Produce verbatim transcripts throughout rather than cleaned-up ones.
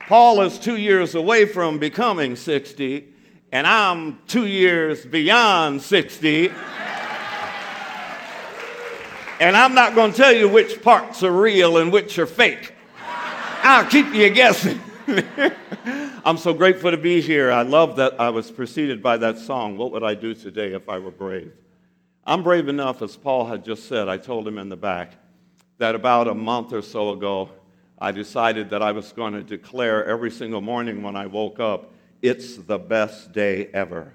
Paul is two years away from becoming sixty, and I'm two years beyond sixty. And I'm not going to tell you which parts are real and which are fake. I'll keep you guessing. I'm so grateful to be here. I love that I was preceded by that song, What Would I Do Today If I Were Brave? I'm brave enough, as Paul had just said, I told him in the back, that about a month or so ago, I decided that I was going to declare every single morning when I woke up, it's the best day ever.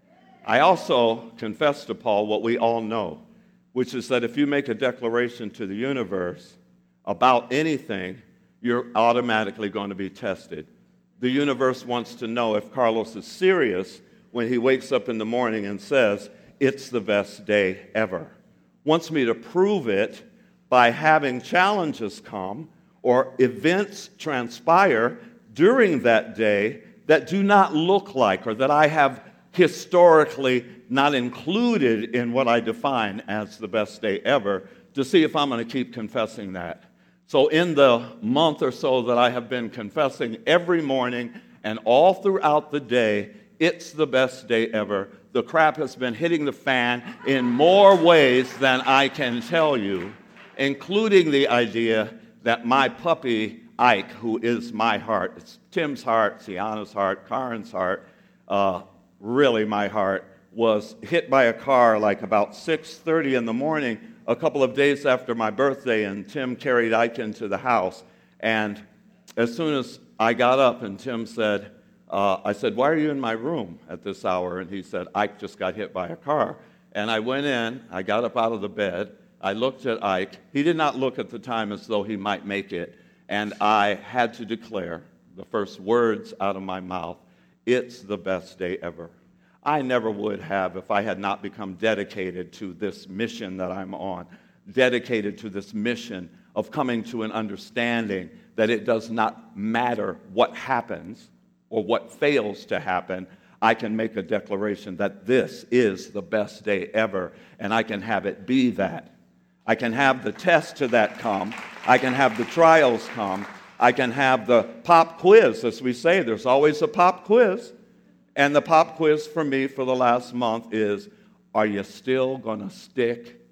I also confessed to Paul what we all know, which is that if you make a declaration to the universe about anything, you're automatically going to be tested. The universe wants to know if Carlos is serious when he wakes up in the morning and says, it's the best day ever. Wants me to prove it by having challenges come or events transpire during that day that do not look like or that I have historically not included in what I define as the best day ever, to see if I'm going to keep confessing that. So in the month or so that I have been confessing every morning and all throughout the day, it's the best day ever. The crap has been hitting the fan in more ways than I can tell you, including the idea that my puppy, Ike, who is my heart, it's Tim's heart, Sienna's heart, Karen's heart, uh, really my heart, was hit by a car like about six thirty in the morning a couple of days after my birthday, and Tim carried Ike into the house. And as soon as I got up and Tim said, uh, I said, why are you in my room at this hour? And he said, Ike just got hit by a car. And I went in, I got up out of the bed, I looked at Ike. He did not look at the time as though he might make it. And I had to declare the first words out of my mouth, it's the best day ever. I never would have if I had not become dedicated to this mission that I'm on, dedicated to this mission of coming to an understanding that it does not matter what happens or what fails to happen. I can make a declaration that this is the best day ever, and I can have it be that. I can have the test to that come. I can have the trials come. I can have the pop quiz, as we say. There's always a pop quiz. And the pop quiz for me for the last month is, are you still going to stick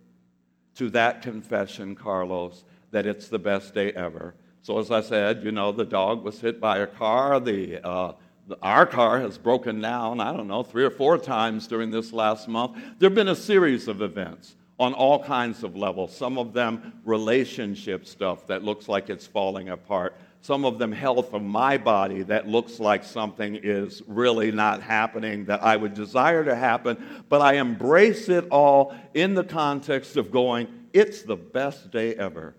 to that confession, Carlos, that it's the best day ever? So as I said, you know, the dog was hit by a car. The, uh, the our car has broken down, I don't know, three or four times during this last month. There have been a series of events on all kinds of levels, some of them relationship stuff that looks like it's falling apart, some of them health of my body that looks like something is really not happening that I would desire to happen, but I embrace it all in the context of going, it's the best day ever.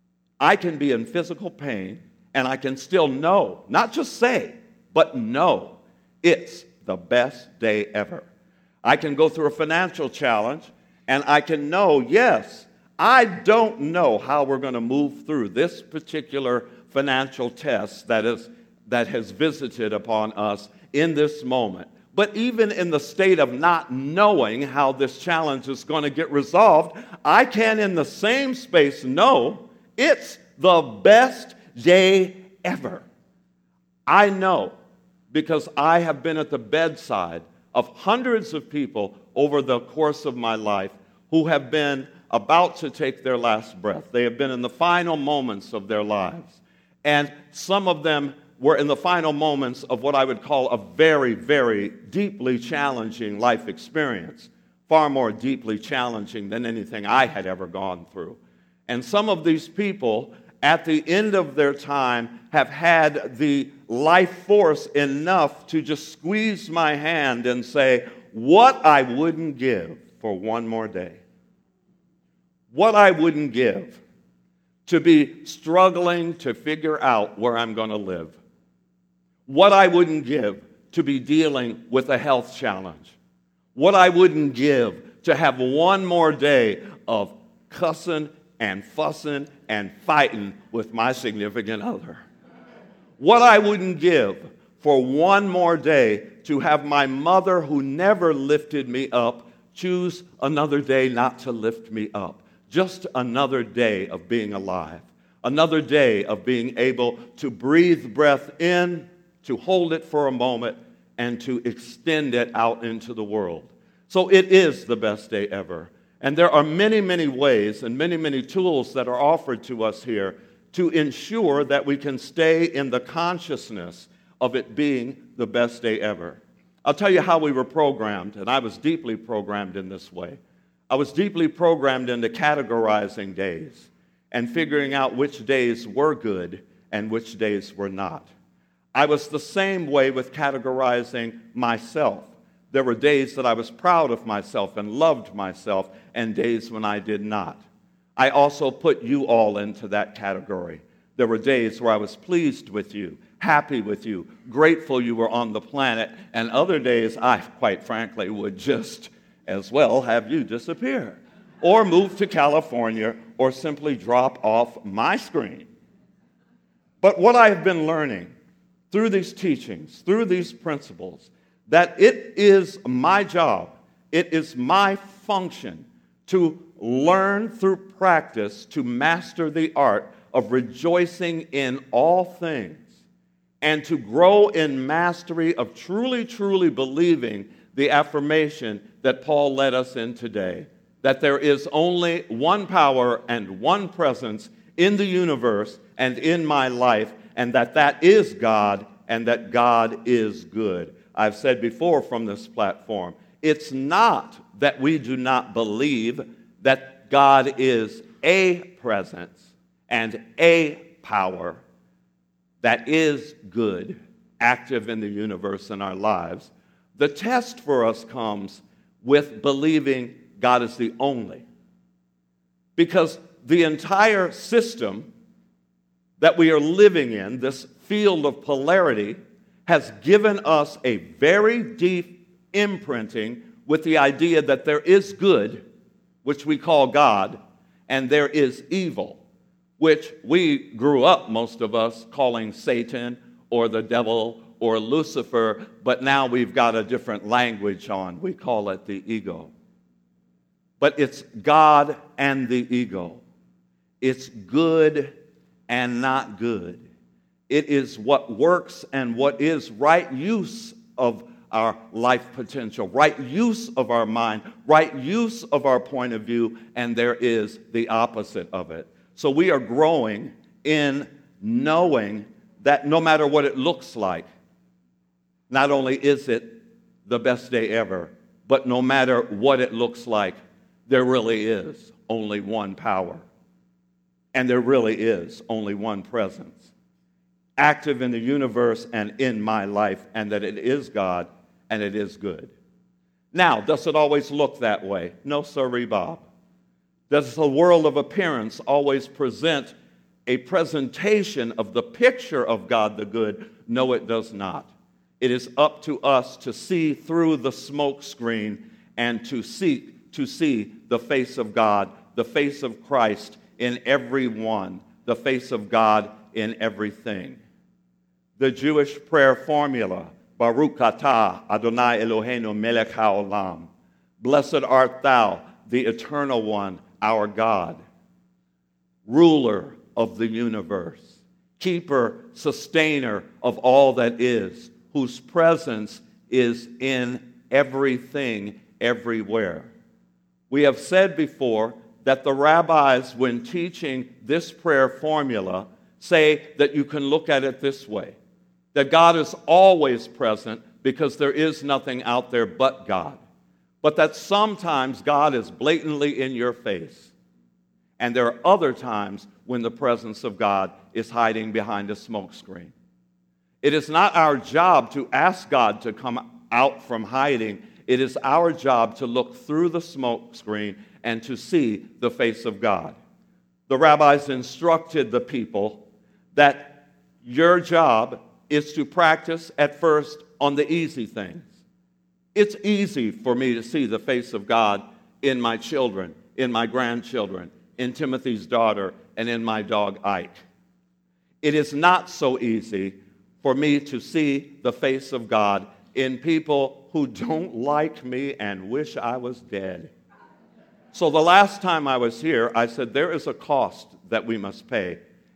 I can be in physical pain, and I can still know, not just say, but know, it's the best day ever. I can go through a financial challenge, and I can know, yes, I don't know how we're going to move through this particular financial test that is that has visited upon us in this moment. But even in the state of not knowing how this challenge is going to get resolved, I can in the same space know it's the best day ever. I know because I have been at the bedside of hundreds of people over the course of my life who have been about to take their last breath. They have been in the final moments of their lives. And some of them were in the final moments of what I would call a very, very deeply challenging life experience, far more deeply challenging than anything I had ever gone through. And some of these people, at the end of their time, have had the life force enough to just squeeze my hand and say, what I wouldn't give for one more day. What I wouldn't give to be struggling to figure out where I'm going to live. What I wouldn't give to be dealing with a health challenge. What I wouldn't give to have one more day of cussing and fussing and fighting with my significant other. What I wouldn't give for one more day to have my mother, who never lifted me up, choose another day not to lift me up. Just another day of being alive. Another day of being able to breathe breath in, to hold it for a moment, and to extend it out into the world. So it is the best day ever. And there are many, many ways and many, many tools that are offered to us here to ensure that we can stay in the consciousness of it being the best day ever. I'll tell you how we were programmed, and I was deeply programmed in this way. I was deeply programmed into categorizing days and figuring out which days were good and which days were not. I was the same way with categorizing myself. There were days that I was proud of myself and loved myself, and days when I did not. I also put you all into that category. There were days where I was pleased with you, happy with you, grateful you were on the planet, and other days I, quite frankly, would just as well have you disappear or move to California or simply drop off my screen. But what I have been learning through these teachings, through these principles, that it is my job, it is my function to learn through practice to master the art of rejoicing in all things and to grow in mastery of truly, truly believing the affirmation that Paul led us in today, that there is only one power and one presence in the universe and in my life, and that that is God and that God is good. I've said before from this platform, it's not that we do not believe that God is a presence and a power that is good, active in the universe and our lives. The test for us comes with believing God is the only. Because the entire system that we are living in, this field of polarity, has given us a very deep imprinting with the idea that there is good, which we call God, and there is evil, which we grew up, most of us, calling Satan or the devil or Lucifer, but now we've got a different language on. We call it the ego. But it's God and the ego. It's good and not good. It is what works and what is right use of our life potential, right use of our mind, right use of our point of view, and there is the opposite of it. So we are growing in knowing that no matter what it looks like, not only is it the best day ever, but no matter what it looks like, there really is only one power. And there really is only one presence, active in the universe and in my life, and that it is God and it is good. Now, does it always look that way? No, sirree, Bob. Does the world of appearance always present a presentation of the picture of God the good? No, it does not. It is up to us to see through the smoke screen and to seek to see the face of God, the face of Christ in everyone, the face of God in everything. The Jewish prayer formula, Baruch atah Adonai Eloheinu melech haolam. Blessed art thou, the eternal one, our God, ruler of the universe, keeper, sustainer of all that is, whose presence is in everything, everywhere. We have said before that the rabbis, when teaching this prayer formula, say that you can look at it this way, that God is always present because there is nothing out there but God, but that sometimes God is blatantly in your face, and there are other times when the presence of God is hiding behind a smoke screen. It is not our job to ask God to come out from hiding. It is our job to look through the smoke screen and to see the face of God. The rabbis instructed the people that your job is to practice at first on the easy things. It's easy for me to see the face of God in my children, in my grandchildren, in Timothy's daughter, and in my dog Ike. It is not so easy for me to see the face of God in people who don't like me and wish I was dead. So the last time I was here, I said there is a cost that we must pay,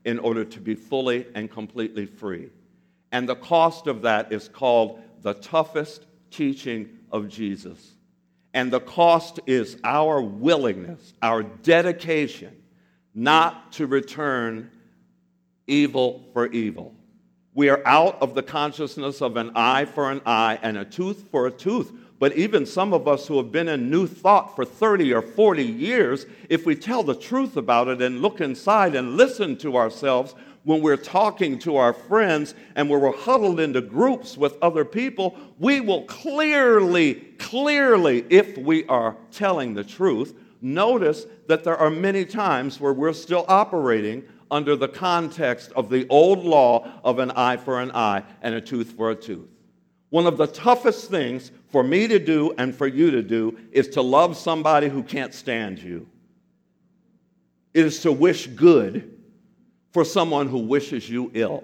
in order to be fully and completely free. And the cost of that is called the toughest teaching of Jesus. And the cost is our willingness, our dedication, not to return evil for evil. We are out of the consciousness of an eye for an eye and a tooth for a tooth. But even some of us who have been in New Thought for thirty or forty years, if we tell the truth about it and look inside and listen to ourselves when we're talking to our friends and when we're huddled into groups with other people, we will clearly, clearly, if we are telling the truth, notice that there are many times where we're still operating under the context of the old law of an eye for an eye and a tooth for a tooth. One of the toughest things for me to do and for you to do is to love somebody who can't stand you. It is to wish good for someone who wishes you ill.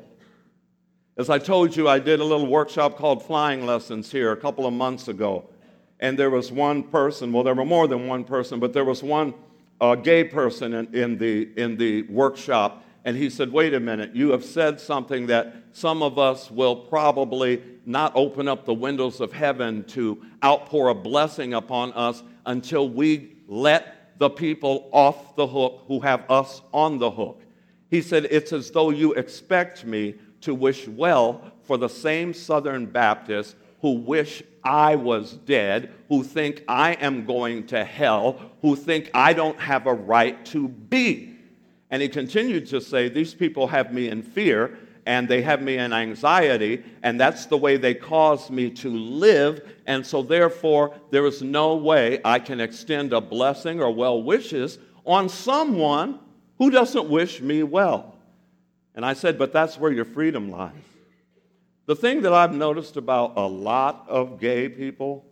As I told you, I did a little workshop called Flying Lessons here a couple of months ago. And there was one person, well, there were more than one person, but there was one uh, gay person in, in, the, in the workshop. And he said, wait a minute, you have said something that some of us will probably not open up the windows of heaven to outpour a blessing upon us until we let the people off the hook who have us on the hook. He said, it's as though you expect me to wish well for the same Southern Baptists who wish I was dead, who think I am going to hell, who think I don't have a right to be. And he continued to say, these people have me in fear, and they have me in anxiety, and that's the way they cause me to live, and so therefore there is no way I can extend a blessing or well wishes on someone who doesn't wish me well. And I said, but that's where your freedom lies. The thing that I've noticed about a lot of gay people,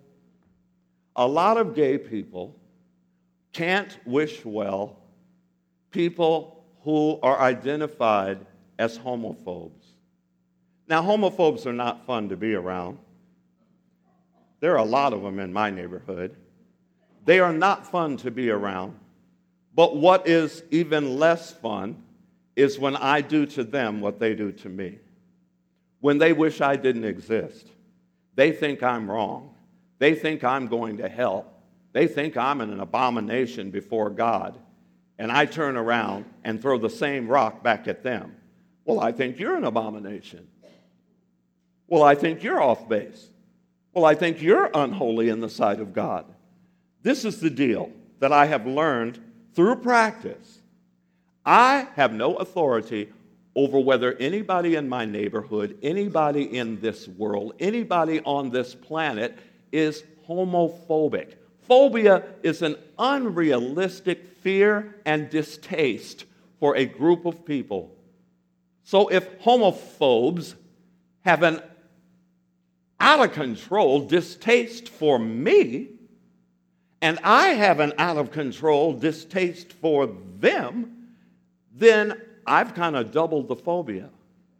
a lot of gay people can't wish well people who are identified as homophobes. Now, homophobes are not fun to be around. There are a lot of them in my neighborhood. They are not fun to be around. But what is even less fun is when I do to them what they do to me. When they wish I didn't exist. They think I'm wrong. They think I'm going to hell. They think I'm an abomination before God. And I turn around and throw the same rock back at them. Well, I think you're an abomination. Well, I think you're off base. Well, I think you're unholy in the sight of God. This is the deal that I have learned through practice. I have no authority over whether anybody in my neighborhood, anybody in this world, anybody on this planet is homophobic. Phobia is an unrealistic fear and distaste for a group of people. So if homophobes have an out-of-control distaste for me, and I have an out-of-control distaste for them, then I've kind of doubled the phobia.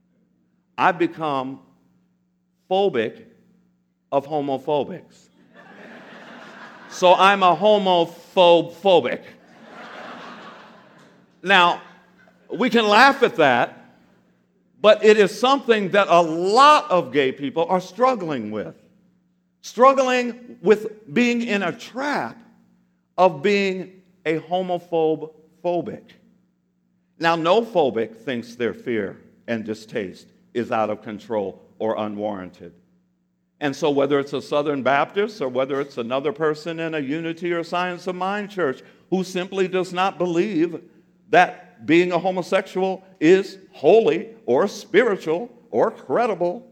I've become phobic of homophobics. So I'm a homophobe phobic. Now, we can laugh at that, but it is something that a lot of gay people are struggling with. Struggling with being in a trap of being a homophobe phobic. Now, no phobic thinks their fear and distaste is out of control or unwarranted. And so whether it's a Southern Baptist or whether it's another person in a Unity or Science of Mind church who simply does not believe that being a homosexual is holy or spiritual or credible,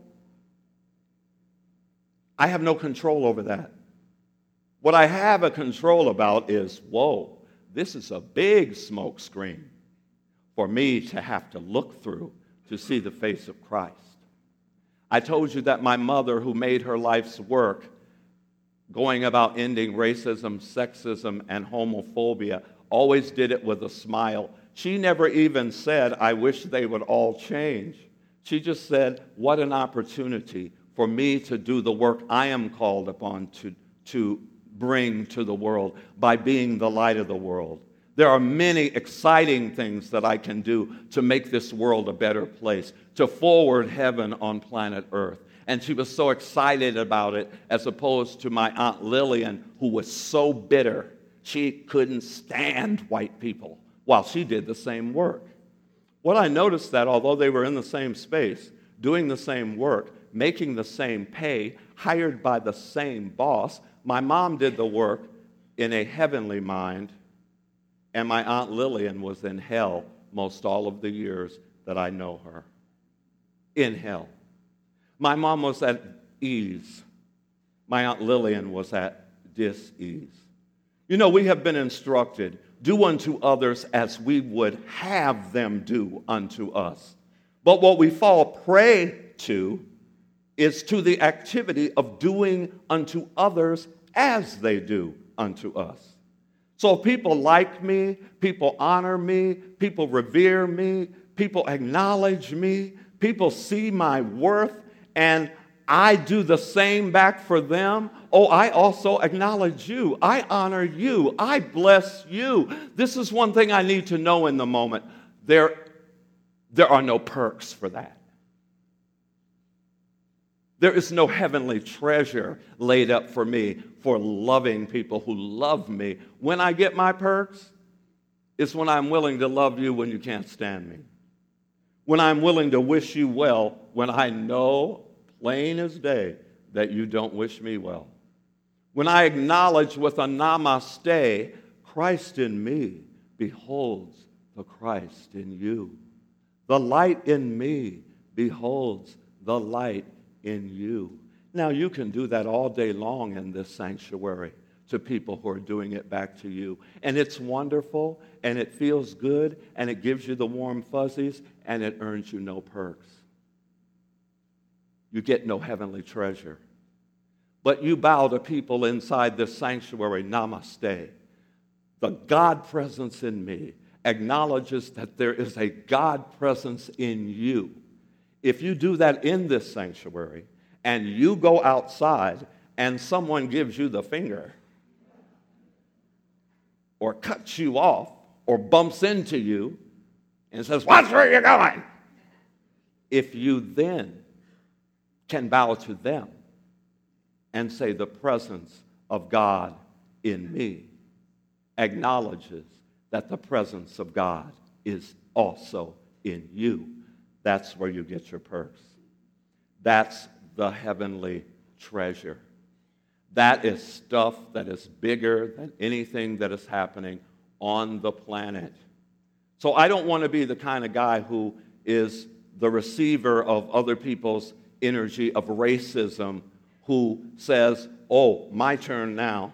I have no control over that. What I have a control about is, whoa, this is a big smoke screen for me to have to look through to see the face of Christ. I told you that my mother, who made her life's work going about ending racism, sexism, and homophobia, always did it with a smile. She never even said, I wish they would all change. She just said, what an opportunity for me to do the work I am called upon to, to bring to the world by being the light of the world. There are many exciting things that I can do to make this world a better place, to forward heaven on planet Earth. And she was so excited about it, as opposed to my Aunt Lillian, who was so bitter. She couldn't stand white people while she did the same work. What I noticed that although they were in the same space, doing the same work, making the same pay, hired by the same boss, my mom did the work in a heavenly mind, and my Aunt Lillian was in hell most all of the years that I know her. In hell. My mom was at ease. My Aunt Lillian was at dis-ease. You know, we have been instructed, do unto others as we would have them do unto us. But what we fall prey to is to the activity of doing unto others as they do unto us. So people like me, people honor me, people revere me, people acknowledge me, people see my worth, and I do the same back for them. Oh, I also acknowledge you. I honor you. I bless you. This is one thing I need to know in the moment. There, there are no perks for that. There is no heavenly treasure laid up for me for loving people who love me. When I get my perks, it's when I'm willing to love you when you can't stand me. When I'm willing to wish you well when I know, plain as day, that you don't wish me well. When I acknowledge with a namaste, Christ in me beholds the Christ in you. The light in me beholds the light in you. Now, you can do that all day long in this sanctuary to people who are doing it back to you. And it's wonderful, and it feels good, and it gives you the warm fuzzies, and it earns you no perks. You get no heavenly treasure. But you bow to people inside this sanctuary, namaste. The God presence in me acknowledges that there is a God presence in you. If you do that in this sanctuary, and you go outside, and someone gives you the finger, or cuts you off, or bumps into you, and says, "Watch where you're going," if you then can bow to them and say, the presence of God in me acknowledges that the presence of God is also in you, that's where you get your perks. That's the heavenly treasure. That is stuff that is bigger than anything that is happening on the planet. So I don't want to be the kind of guy who is the receiver of other people's energy of racism, who says, "Oh, my turn now.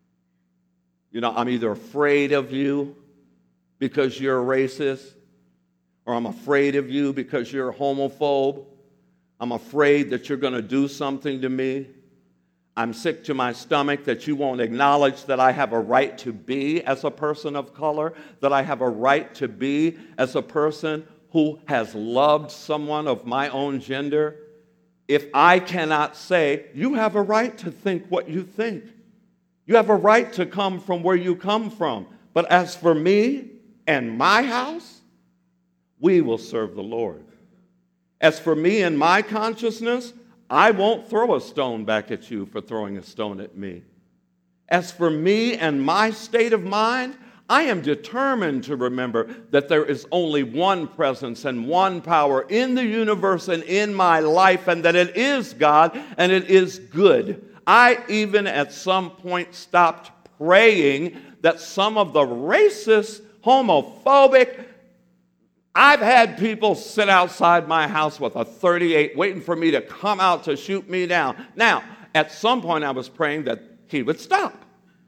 You know, I'm either afraid of you because you're a racist, or I'm afraid of you because you're a homophobe. I'm afraid that you're going to do something to me. I'm sick to my stomach that you won't acknowledge that I have a right to be as a person of color, that I have a right to be as a person who has loved someone of my own gender." If I cannot say, you have a right to think what you think. You have a right to come from where you come from. But as for me and my house, we will serve the Lord. As for me and my consciousness, I won't throw a stone back at you for throwing a stone at me. As for me and my state of mind, I am determined to remember that there is only one presence and one power in the universe and in my life, and that it is God and it is good. I even at some point stopped praying that some of the racist, homophobic, I've had people sit outside my house with a thirty-eight waiting for me to come out to shoot me down. Now, at some point I was praying that he would stop.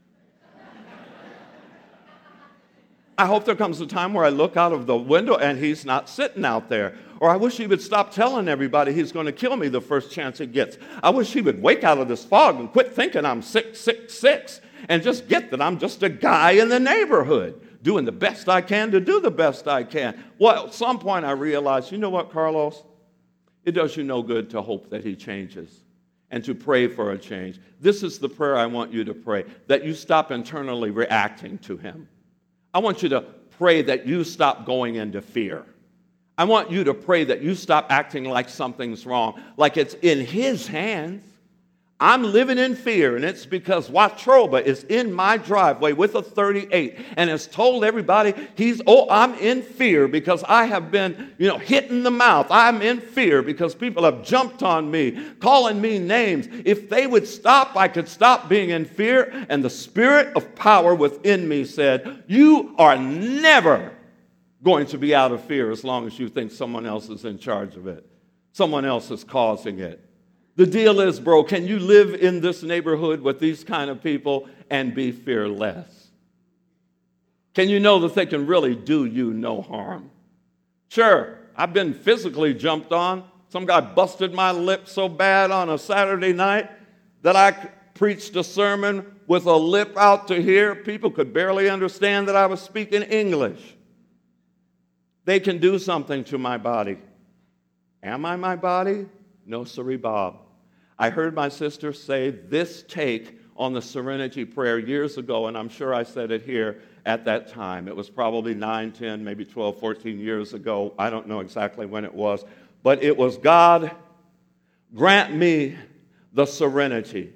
I hope there comes a time where I look out of the window and he's not sitting out there. Or I wish he would stop telling everybody he's going to kill me the first chance he gets. I wish he would wake out of this fog and quit thinking I'm six six six and just get that I'm just a guy in the neighborhood doing the best I can to do the best I can. Well, at some point I realized, you know what, Carlos? It does you no good to hope that he changes and to pray for a change. This is the prayer I want you to pray, that you stop internally reacting to him. I want you to pray that you stop going into fear. I want you to pray that you stop acting like something's wrong, like it's in his hands. I'm living in fear, and it's because Watroba is in my driveway with a thirty-eight and has told everybody he's, oh, I'm in fear because I have been, you know, hit in the mouth. I'm in fear because people have jumped on me, calling me names. If they would stop, I could stop being in fear. And the spirit of power within me said, you are never going to be out of fear as long as you think someone else is in charge of it. Someone else is causing it. The deal is, bro, can you live in this neighborhood with these kind of people and be fearless? Can you know that they can really do you no harm? Sure, I've been physically jumped on. Some guy busted my lip so bad on a Saturday night that I preached a sermon with a lip out to here. People could barely understand that I was speaking English. They can do something to my body. Am I my body? No, sirree, Bob. I heard my sister say this take on the Serenity Prayer years ago, and I'm sure I said it here at that time. It was probably nine, ten, maybe twelve, fourteen years ago. I don't know exactly when it was. But it was, God, grant me the serenity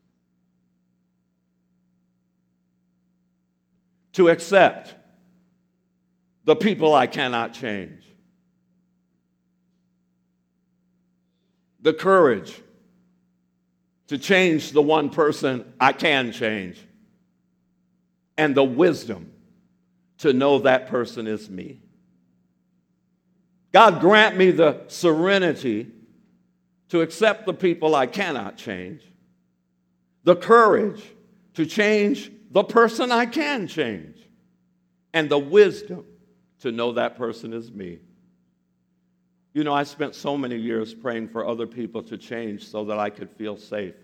to accept the people I cannot change. The courage to change the one person I can change. And the wisdom to know that person is me. God, grant me the serenity to accept the people I cannot change. The courage to change the person I can change. And the wisdom to know that person is me. You know, I spent so many years praying for other people to change so that I could feel safe.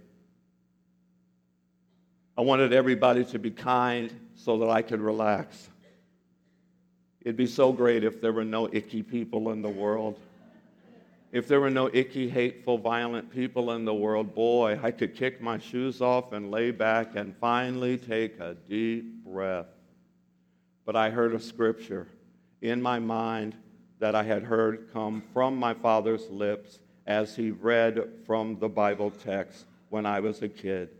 I wanted everybody to be kind so that I could relax. It'd be so great if there were no icky people in the world. If there were no icky, hateful, violent people in the world, boy, I could kick my shoes off and lay back and finally take a deep breath. But I heard a scripture in my mind that I had heard come from my father's lips as he read from the Bible text when I was a kid.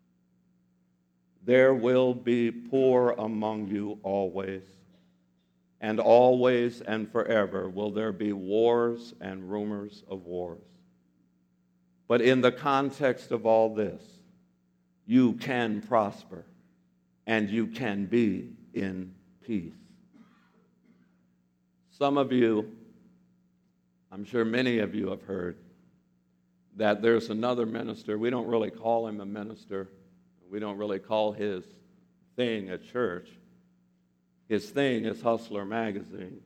There will be poor among you always, and always and forever will there be wars and rumors of wars. But in the context of all this, you can prosper and you can be in peace. Some of you, I'm sure many of you have heard that there's another minister. We don't really call him a minister. We don't really call his thing a church. His thing is Hustler Magazine.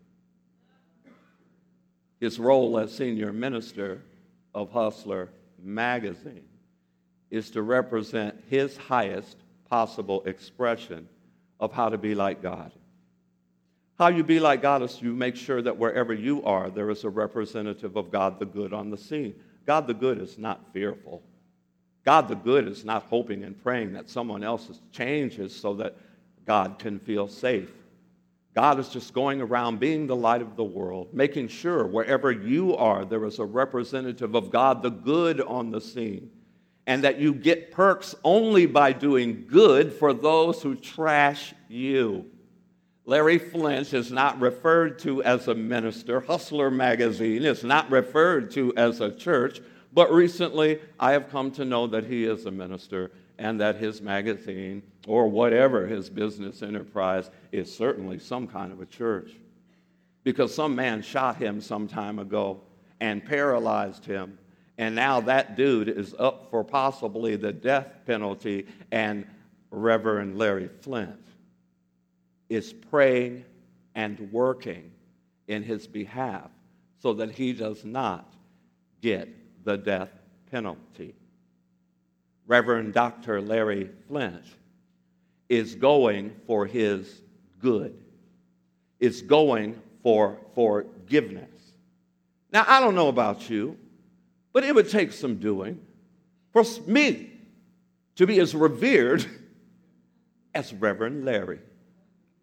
His role as senior minister of Hustler Magazine is to represent his highest possible expression of how to be like God. How you be like God is you make sure that wherever you are, there is a representative of God the good on the scene. God the good is not fearful. God the good is not hoping and praying that someone else changes so that God can feel safe. God is just going around being the light of the world, making sure wherever you are, there is a representative of God the good on the scene, and that you get perks only by doing good for those who trash you. Larry Flynt is not referred to as a minister. Hustler Magazine is not referred to as a church. But recently, I have come to know that he is a minister and that his magazine, or whatever his business enterprise, is certainly some kind of a church. Because some man shot him some time ago and paralyzed him. And now that dude is up for possibly the death penalty, and Reverend Larry Flynt is praying and working in his behalf so that he does not get the death penalty. Reverend Doctor Larry Flynt is going for his good, is going for forgiveness. Now, I don't know about you, but it would take some doing for me to be as revered as Reverend Larry.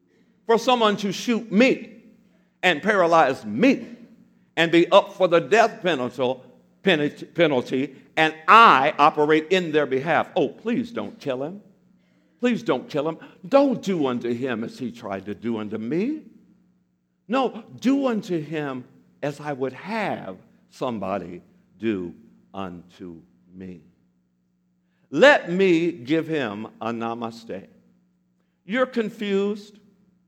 for someone to shoot me and paralyze me and be up for the death penalty, penalty, and I operate in their behalf. Oh, please don't kill him. Please don't kill him. Don't do unto him as he tried to do unto me. No, do unto him as I would have somebody do unto me. Let me give him a namaste. You're confused.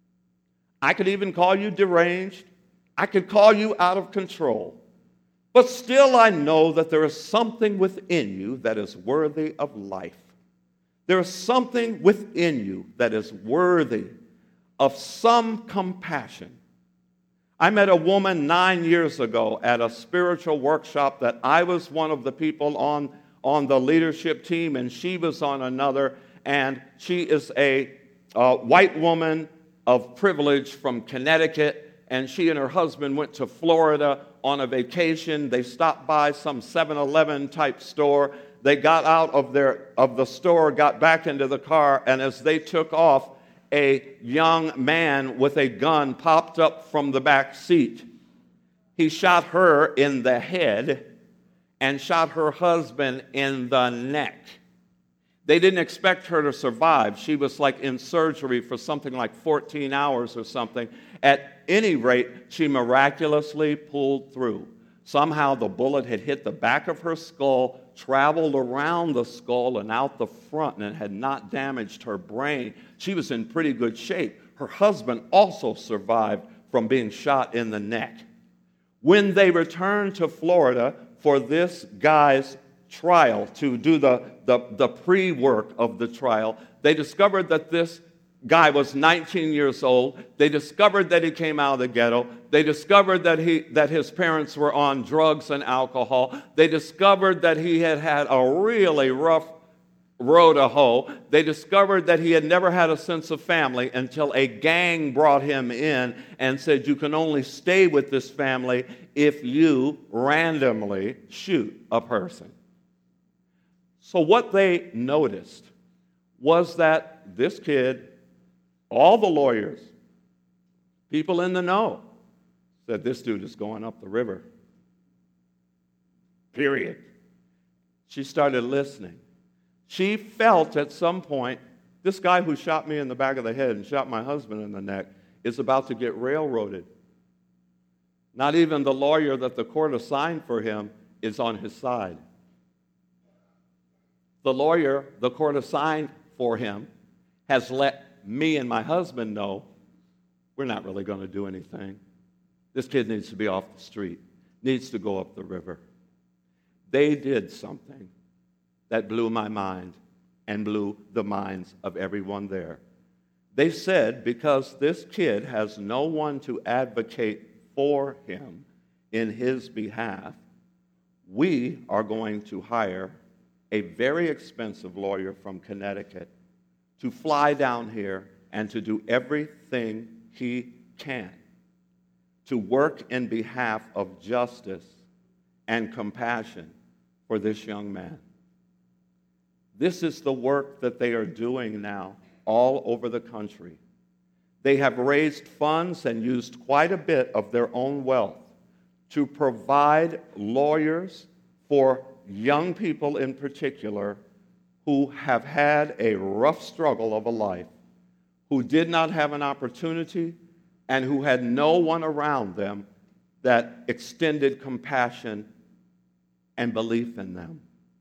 I could even call you deranged. I could call you out of control. But still I know that there is something within you that is worthy of life. There is something within you that is worthy of some compassion. I met a woman nine years ago at a spiritual workshop that I was one of the people on, on the leadership team, and she was on another, and she is a uh, white woman of privilege from Connecticut, and she and her husband went to Florida on a vacation. They stopped by some seven eleven type store. They got out of their of the store, got back into the car, and as they took off, a young man with a gun popped up from the back seat. He shot her in the head and shot her husband in the neck. They didn't expect her to survive. She was like in surgery for something like fourteen hours or something. At any rate, she miraculously pulled through. Somehow the bullet had hit the back of her skull, traveled around the skull and out the front, and had not damaged her brain. She was in pretty good shape. Her husband also survived from being shot in the neck. When they returned to Florida for this guy's trial, to do the, the, the pre-work of the trial, they discovered that this guy was nineteen years old. They discovered that he came out of the ghetto. They discovered that he that his parents were on drugs and alcohol. They discovered that he had had a really rough road to hoe. They discovered that he had never had a sense of family until a gang brought him in and said, you can only stay with this family if you randomly shoot a person. So what they noticed was that this kid, all the lawyers, people in the know, said this dude is going up the river. Period. She started listening. She felt at some point, this guy who shot me in the back of the head and shot my husband in the neck is about to get railroaded. Not even the lawyer that the court assigned for him is on his side. The lawyer the court assigned for him has let me and my husband know we're not really going to do anything. This kid needs to be off the street, needs to go up the river. They did something that blew my mind and blew the minds of everyone there. They said, because this kid has no one to advocate for him in his behalf, we are going to hire a very expensive lawyer from Connecticut to fly down here and to do everything he can to work in behalf of justice and compassion for this young man. This is the work that they are doing now all over the country. They have raised funds and used quite a bit of their own wealth to provide lawyers for young people in particular who have had a rough struggle of a life, who did not have an opportunity, and who had no one around them that extended compassion and belief in them.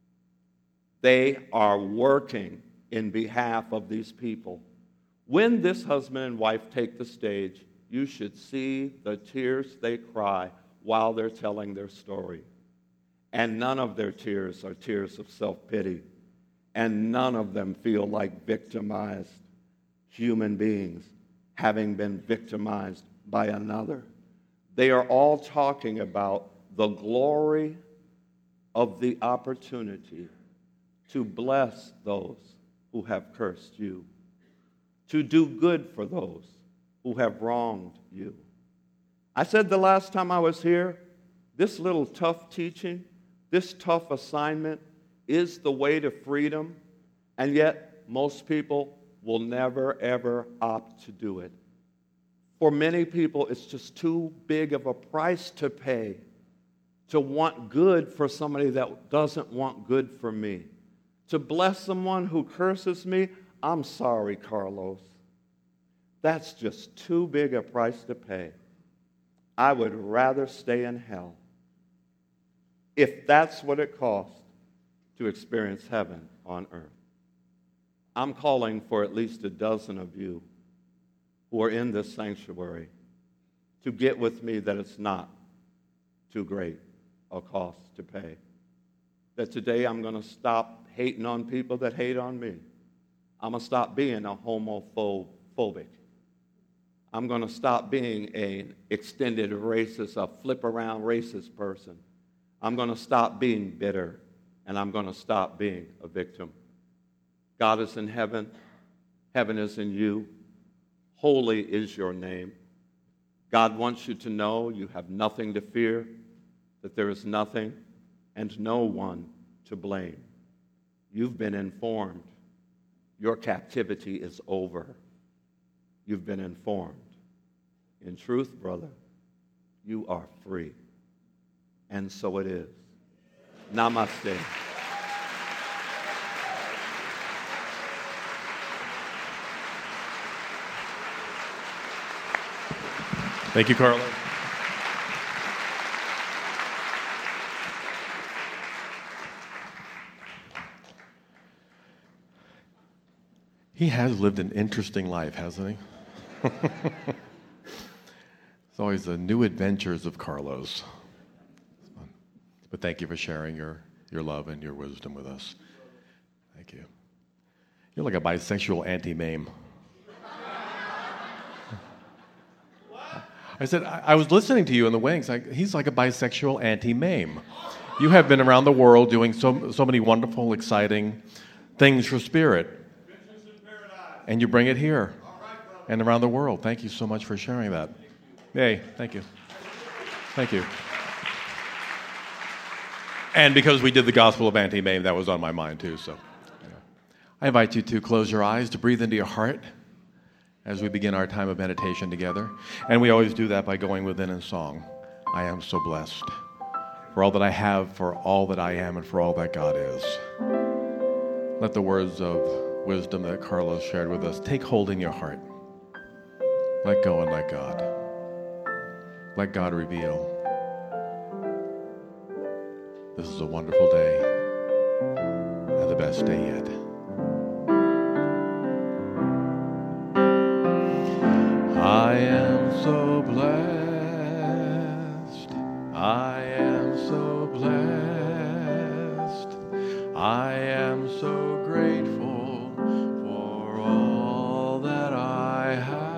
They are working in behalf of these people. When this husband and wife take the stage, you should see the tears they cry while they're telling their story. And none of their tears are tears of self-pity. And none of them feel like victimized human beings having been victimized by another. They are all talking about the glory of the opportunity to bless those who have cursed you, to do good for those who have wronged you. I said the last time I was here, this little tough teaching, this tough assignment is the way to freedom, and yet most people will never, ever opt to do it. For many people, it's just too big of a price to pay to want good for somebody that doesn't want good for me. To bless someone who curses me, I'm sorry, Carlos. That's just too big a price to pay. I would rather stay in hell if that's what it costs to experience heaven on earth. I'm calling for at least a dozen of you who are in this sanctuary to get with me that it's not too great a cost to pay. That today I'm going to stop hating on people that hate on me. I'm going to stop being a homophobic. I'm going to stop being an extended racist, a flip-around racist person. I'm going to stop being bitter, and I'm going to stop being a victim. God is in heaven. Heaven is in you. Holy is your name. God wants you to know you have nothing to fear, that there is nothing and no one to blame. You've been informed. Your captivity is over. You've been informed. In truth, brother, you are free. And so it is. Namaste. Thank you, Carlos. He has lived an interesting life, hasn't he? It's always the new adventures of Carlos. But thank you for sharing your, your love and your wisdom with us. Thank you. You're like a bisexual anti-mame. I said, I, I was listening to you in the wings. Like, he's like a bisexual anti-mame. You have been around the world doing so, so many wonderful, exciting things for Spirit. And you bring it here and around the world. Thank you so much for sharing that. Yay, thank you. Thank you. And because we did the Gospel of Anti-Mame, that was on my mind too. So yeah. I invite you to close your eyes, to breathe into your heart as we begin our time of meditation together. And we always do that by going within in song. I am so blessed for all that I have, for all that I am, and for all that God is. Let the words of wisdom that Carlos shared with us take hold in your heart. Let go and let God. Let God reveal. This is a wonderful day and the best day yet. I am so blessed. I am so blessed. I am so grateful for all that I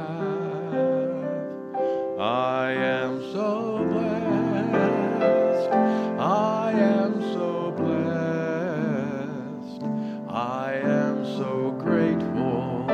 have. I am so blessed. I am so blessed. I am so grateful.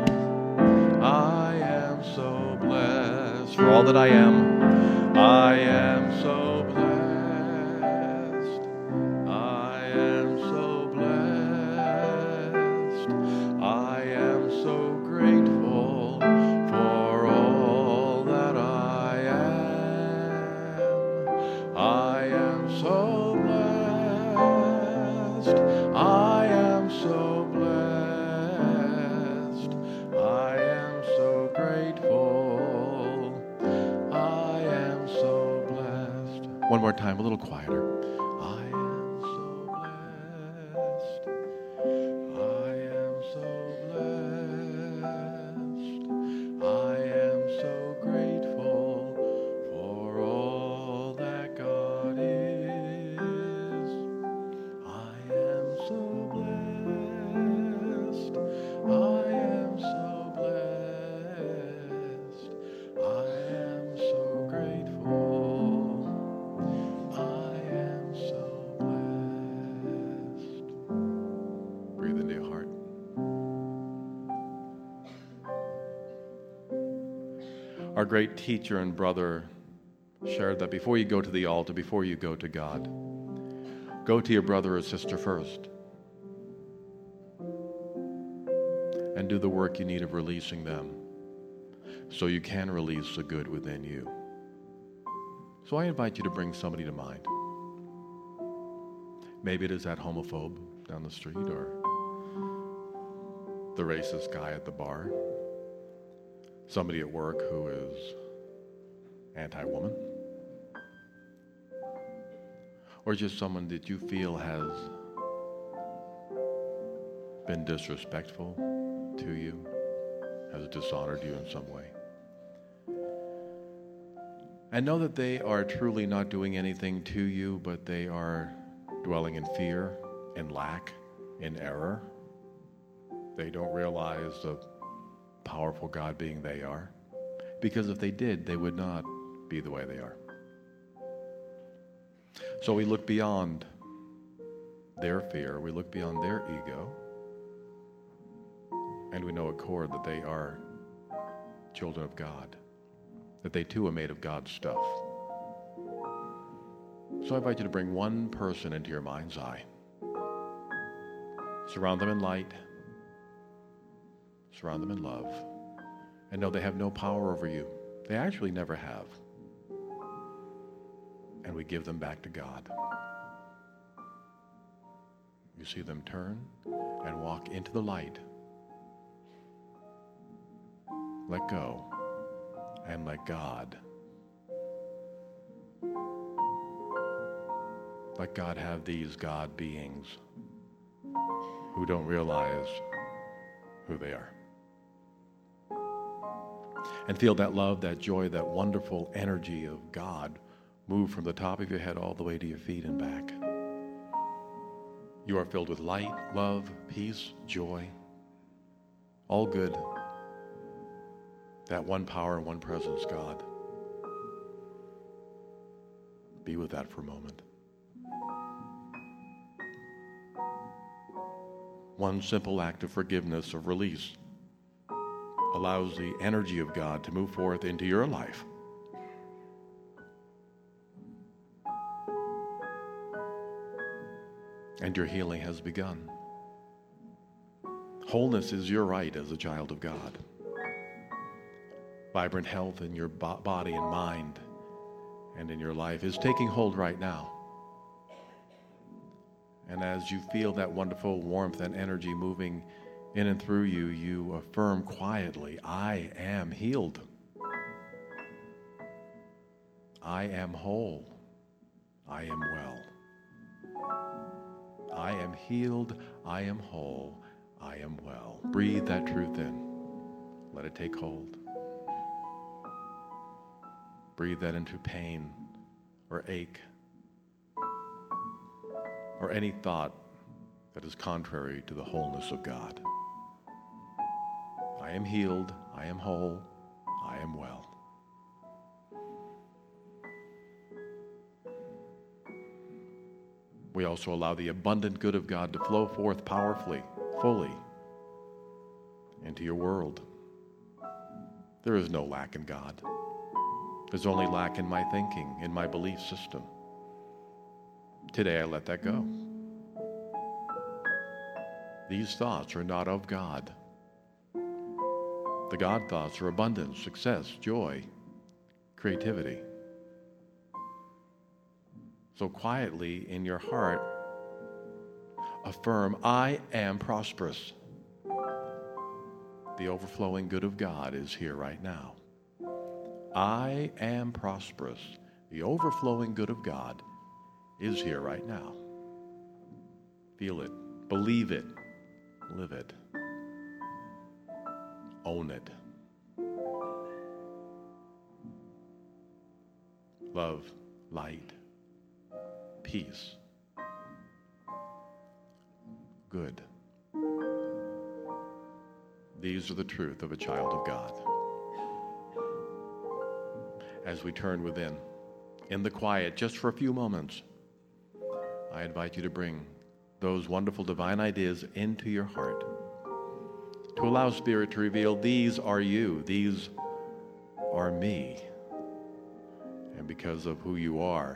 I am so blessed for all that I am. I am so blessed. I am so blessed. I am so grateful for all that I am. I am so blessed. I am so blessed. I am so grateful. I am so blessed. One more time, a little quieter. I am so blessed. I am so blessed. I am so grateful for all that God is. I am so blessed. I am so blessed. I am so grateful. I am so blessed. Breathe into your heart. Our great teacher and brother shared that before you go to the altar, before you go to God, go to your brother or sister first and do the work you need of releasing them so you can release the good within you. So I invite you to bring somebody to mind. Maybe it is that homophobe down the street, or the racist guy at the bar, somebody at work who is anti-woman, or just someone that you feel has been disrespectful to you, has dishonored you in some way. And know that they are truly not doing anything to you, but they are dwelling in fear, in lack, in error. They don't realize the powerful God being they are. Because if they did, they would not be the way they are. So we look beyond their fear, we look beyond their ego, and we know at core that they are children of God, that they too are made of God's stuff. So I invite you to bring one person into your mind's eye. Surround them in light, surround them in love, and know they have no power over you. They actually never have. And we give them back to God. You see them turn and walk into the light. Let go and let God. Let God have these God beings who don't realize who they are. And feel that love, that joy, that wonderful energy of God move from the top of your head all the way to your feet and back. You are filled with light, love, peace, joy, all good. That one power and one presence, God. Be with that for a moment. One simple act of forgiveness, of release, allows the energy of God to move forth into your life. And your healing has begun. Wholeness is your right as a child of God. Vibrant health in your bo- body and mind and in your life is taking hold right now. And as you feel that wonderful warmth and energy moving in and through you, you affirm quietly, I am healed. I am whole. I am well. I am healed. I am whole. I am well. Breathe that truth in. Let it take hold. Breathe that into pain or ache or any thought that is contrary to the wholeness of God. I am healed. I am whole. I am well. We also allow the abundant good of God to flow forth powerfully, fully into your world. There is no lack in God. There's only lack in my thinking, in my belief system. Today I let that go. These thoughts are not of God. The God thoughts are abundance, success, joy, creativity. So quietly in your heart, affirm, I am prosperous. The overflowing good of God is here right now. I am prosperous. The overflowing good of God is here right now. Feel it, believe it, live it, own it. Love, light, peace, good. These are the truth of a child of God. As we turn within, in the quiet, just for a few moments, I invite you to bring those wonderful divine ideas into your heart, to allow Spirit to reveal, these are you, these are me. And because of who you are,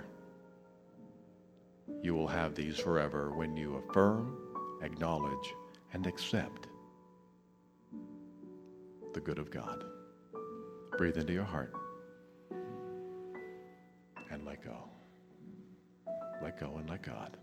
you will have these forever when you affirm, acknowledge, and accept the good of God. Breathe into your heart. And let go. Let go and let God.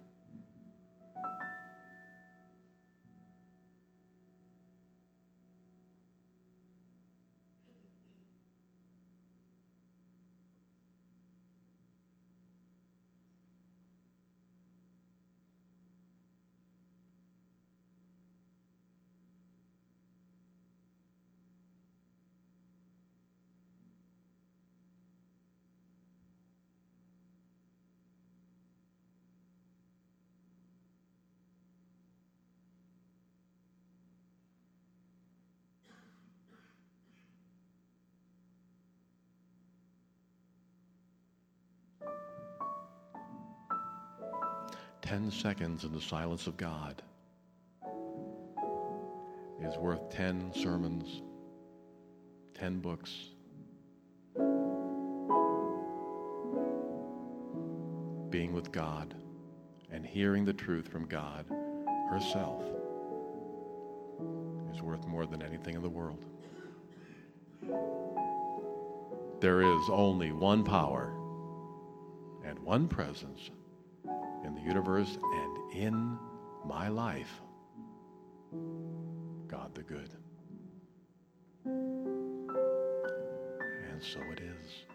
Ten seconds in the silence of God is worth ten sermons, ten books. Being with God and hearing the truth from God herself is worth more than anything in the world. There is only one power and one presence in the universe and in my life, God the good. And so it is.